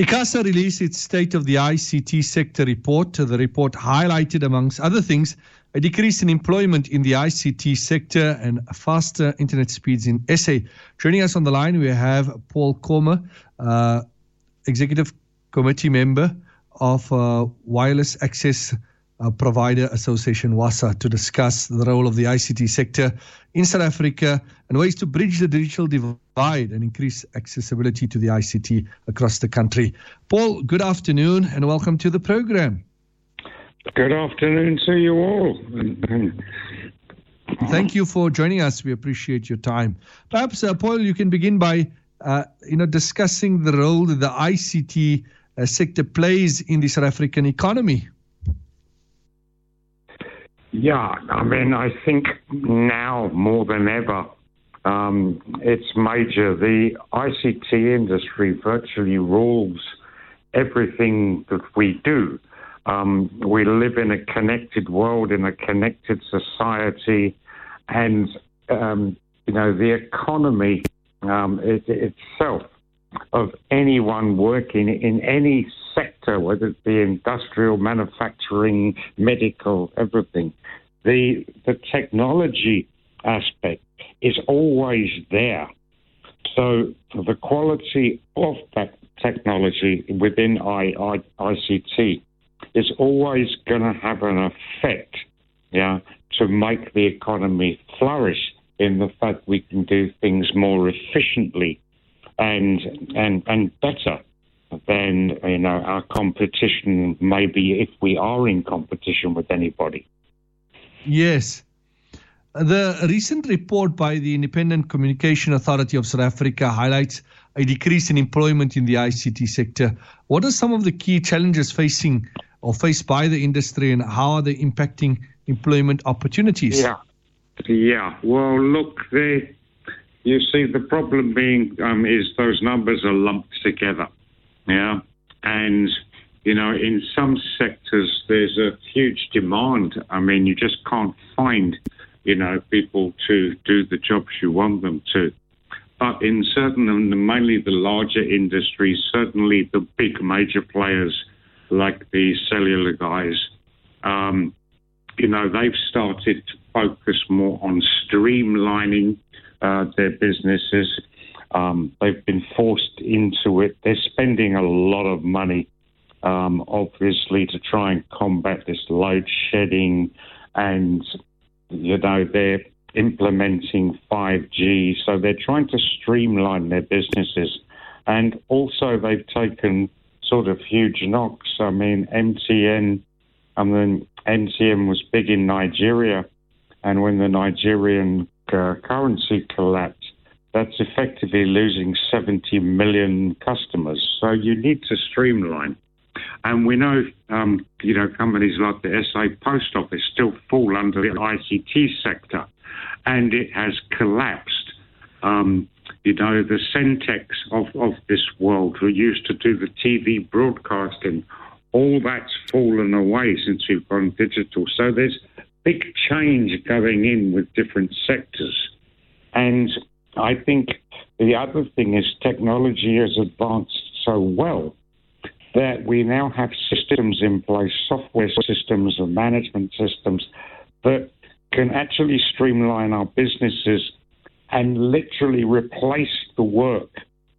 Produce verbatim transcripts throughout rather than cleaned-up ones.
ICASA released its State of the I C T Sector report. The report highlighted, amongst other things, a decrease in employment in the I C T sector and faster internet speeds in S A. Joining us on the line, we have Paul Comer, uh, Executive Committee Member of uh, Wireless Access uh, Provider Association, WASA, to discuss the role of the I C T sector in South Africa and ways to bridge the digital divide and increase accessibility to the I C T across the country. Paul, good afternoon and welcome to the program. Good afternoon to you all. Thank you for joining us. We appreciate your time. Perhaps, uh, Paul, you can begin by uh, you know, discussing the role that the I C T uh, sector plays in the South African economy. Yeah, I mean, I think now more than ever, um, it's major. The I C T industry virtually rules everything that we do. Um, we live in a connected world, in a connected society, and, um, you know, the economy um, it, itself of anyone working in any sector, whether it be industrial, manufacturing, medical, everything, the the technology aspect is always there. So the quality of that technology within I, I, I C T is always going to have an effect, yeah, to make the economy flourish in the fact we can do things more efficiently and and and better than, you know, our competition, maybe if we are in competition with anybody. Yes. The recent report by the Independent Communication Authority of South Africa highlights a decrease in employment in the I C T sector. What are some of the key challenges facing or faced by the industry, and how are they impacting employment opportunities? Yeah, yeah. Well, look, the, you see, the problem being um, is those numbers are lumped together, yeah, and, you know, in some sectors there's a huge demand. I mean, you just can't find, you know, people to do the jobs you want them to. But in certain, mainly the larger industries, certainly the big major players like the cellular guys, um, you know, they've started to focus more on streamlining uh, their businesses. Um, they've been forced into it. They're spending a lot of money, um, obviously, to try and combat this load shedding, and, you know, they're implementing five G. So they're trying to streamline their businesses. And also they've taken sort of huge knocks. I mean, M T N, I mean, M T N was big in Nigeria, and when the Nigerian uh, currency collapsed, that's effectively losing seventy million customers. So you need to streamline. And we know, um, you know, companies like the S A Post Office still fall under the I C T sector, and it has collapsed. Um, You know, the Centex of, of this world, who used to do the T V broadcasting, all that's fallen away since we've gone digital. So there's big change going in with different sectors. And I think the other thing is technology has advanced so well that we now have systems in place, software systems and management systems that can actually streamline our businesses and literally replace the work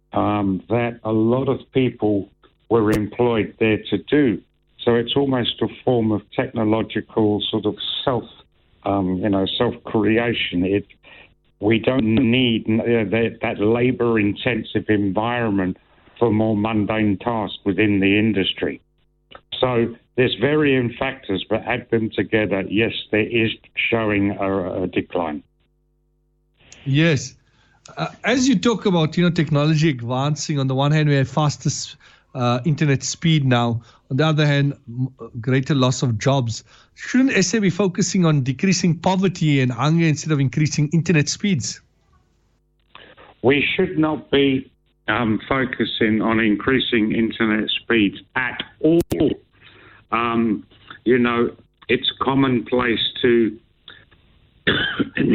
um, that a lot of people were employed there to do. So it's almost a form of technological sort of self, um, you know, self-creation. It, we don't need uh, that, that labor-intensive environment for more mundane tasks within the industry. So there's varying factors, but add them together, yes, there is showing a, a decline. Yes. Uh, as you talk about, you know, technology advancing, on the one hand, we have fastest uh, internet speed now. On the other hand, m- greater loss of jobs. Shouldn't S A be focusing on decreasing poverty and hunger instead of increasing internet speeds? We should not be um, focusing on increasing internet speeds at all. Um, you know, it's commonplace to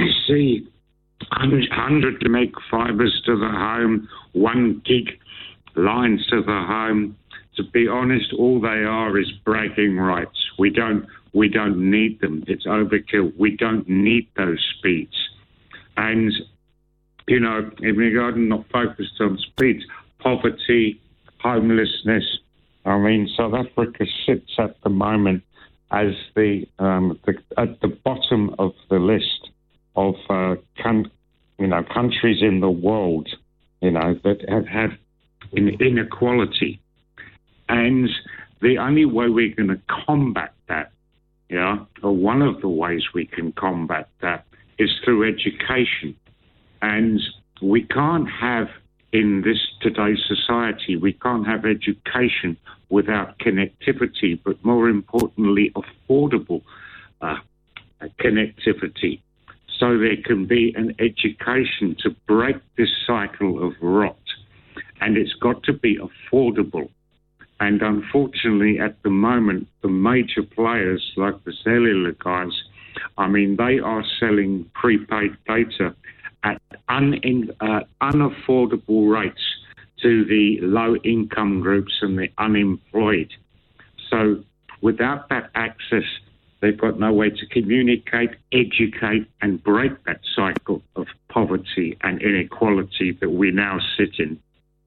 see one hundred meg fibers to the home, one gig lines to the home. To be honest, all they are is bragging rights. We don't we don't need them. It's overkill. We don't need those speeds. And, you know, in regard not focused on speeds, poverty, homelessness. I mean, South Africa sits at the moment as the, um, the at the bottom of the list of uh, con- you know countries in the world, you know, that have had in- inequality. And the only way we're going to combat that, yeah, or one of the ways we can combat that is through education. And we can't have, in this today's society, we can't have education without connectivity, but more importantly, affordable uh, connectivity. So there can be an education to break this cycle of rot. And it's got to be affordable. And unfortunately, at the moment, the major players like the cellular guys, I mean, they are selling prepaid data at un- uh, unaffordable rates to the low-income groups and the unemployed. So without that access, they've got no way to communicate, educate, and break that cycle of poverty and inequality that we now sit in.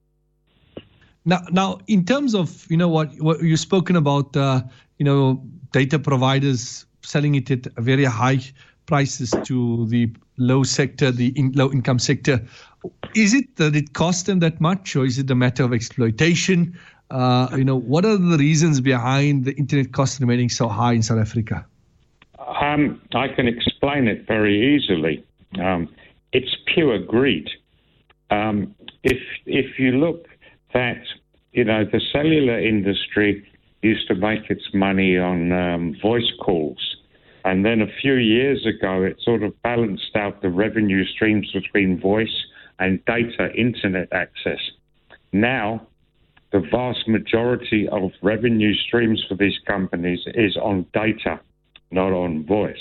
Now, now, in terms of, you know, what, what you've spoken about, uh, you know, data providers selling it at very high prices to the low sector, the in, low income sector. Is it that it costs them that much, or is it a matter of exploitation? Uh, you know, what are the reasons behind the internet costs remaining so high in South Africa? Um, I can explain it very easily. Um, it's pure greed. Um, if if you look that, you know, the cellular industry used to make its money on um, voice calls. And then a few years ago, it sort of balanced out the revenue streams between voice and data internet access. Now, the vast majority of revenue streams for these companies is on data, not on voice.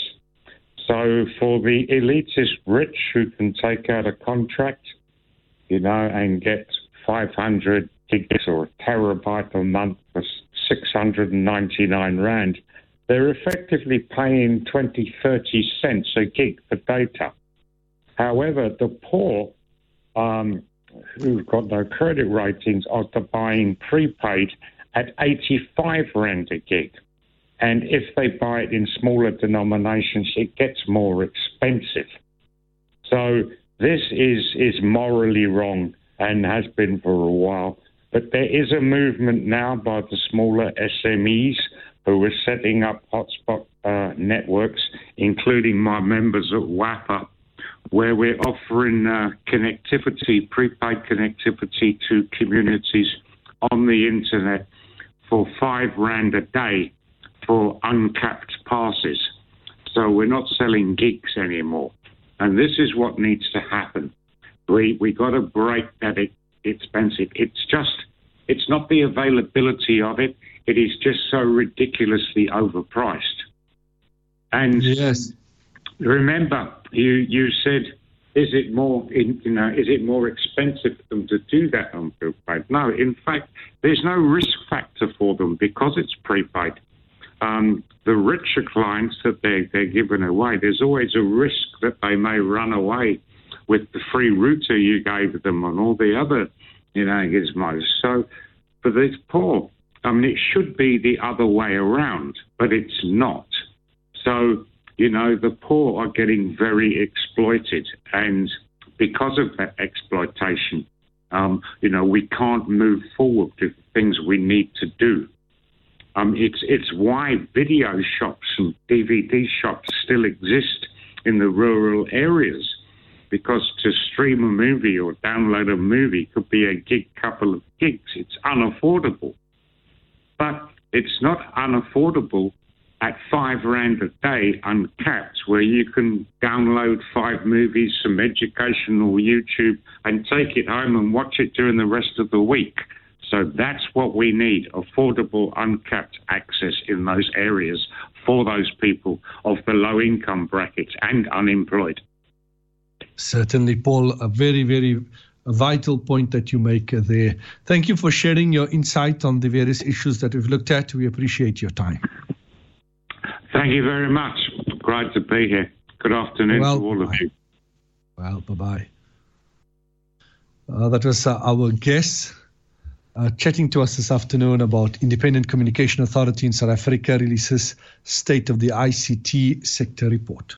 So for the elitist rich who can take out a contract, you know, and get five hundred gigs or a terabyte a month for six hundred ninety-nine rand, they're effectively paying twenty, thirty cents a gig for data. However, the poor, um, who've got no credit ratings, are buying prepaid at eighty-five rand a gig. And if they buy it in smaller denominations, it gets more expensive. So this is, is morally wrong and has been for a while. But there is a movement now by the smaller S M Es who are setting up hotspot uh, networks, including my members at W A P A, where we're offering uh, connectivity, prepaid connectivity to communities on the internet for five rand a day for uncapped passes. So we're not selling gigs anymore. And this is what needs to happen. We we got to break that it, expensive. It's just, it's not the availability of it. It is just so ridiculously overpriced. And yes, remember, you you said, is it more in, you know is it more expensive for them to do that on prepaid? No, in fact, there's no risk factor for them because it's prepaid. Um, the richer clients that they they're giving away, there's always a risk that they may run away with the free router you gave them and all the other, you know, gizmos. So for these poor, I mean, it should be the other way around, but it's not. So, you know, the poor are getting very exploited. And because of that exploitation, um, you know, we can't move forward with things we need to do. Um, it's it's why video shops and D V D shops still exist in the rural areas, because to stream a movie or download a movie could be a gig, couple of gigs. It's unaffordable. But it's not unaffordable at five rand a day uncapped, where you can download five movies, some educational YouTube, and take it home and watch it during the rest of the week. So that's what we need, affordable, uncapped access in those areas for those people of the low income brackets and unemployed. Certainly, Paul, a very, very a vital point that you make uh, there. Thank you for sharing your insight on the various issues that we've looked at. We appreciate your time. Thank you very much. Great to be here. Good afternoon well, to all of you. Well, bye-bye. Uh, that was uh, our guest uh, chatting to us this afternoon about Independent Communication Authority in South Africa releases State of the I C T Sector Report.